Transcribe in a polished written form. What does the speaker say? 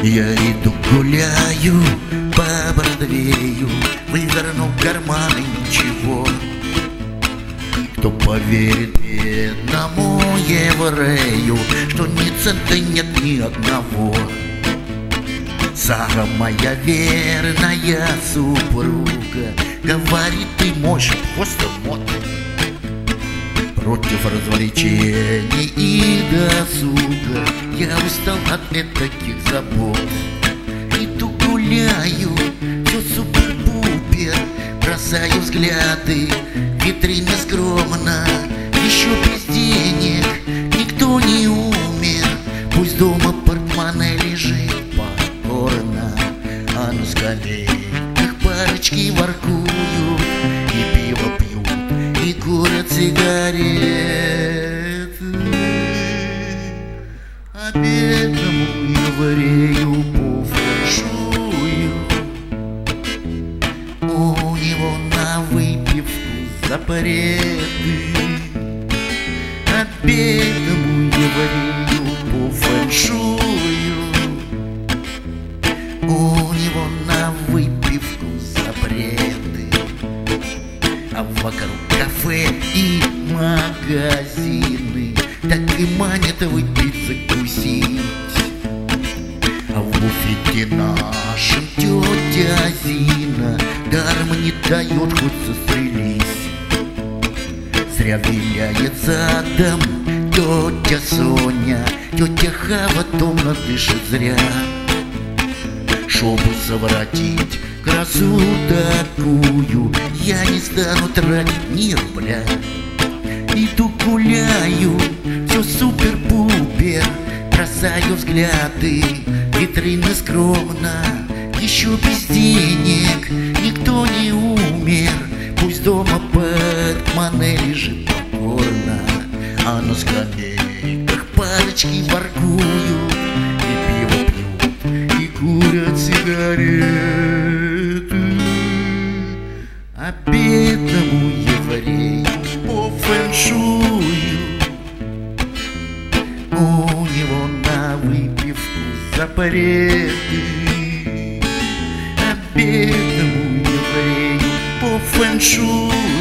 Я иду гуляю по Бродвею, выверну карманы ничего. Кто поверит бедному еврею, что ни цента нет ни одного? Самая верная супруга говорит: ты мой просто мод. Против развлечений и досуга я устал от таких забот. Иду гуляю, все супер-пупер, бросаю взгляды, витрины скромно. Еще без денег никто не умер, пусть дома портмоне лежит покорно, а на скамейках парочки воркуют и пиво пьют, и курят сигареты. А бедному еврею по фэншую у него на выпивку запреты. А бедному еврею по фэншую у него на выпивку запреты. А вокруг кафе и магазины так и манят выпить, закусить. А в буфете нашем тетя Зина даром не дает, хоть застрелись. Зря виляет задом тетя Соня, тетя Хава томно дышит зря. Чтобы совратить красу такую, я не стану тратить ни рубля. Иду гуляю, все супер-пупер, бросаю взгляды, витрины скромно. Еще без денег никто не умер, пусть дома портмоне лежит покорно, а на скамейках парочки воркуют и пиво пьют, и курят сигареты. А бедному еврею по фэншую у него на выпивку запреты. А бедному еврею по фэншую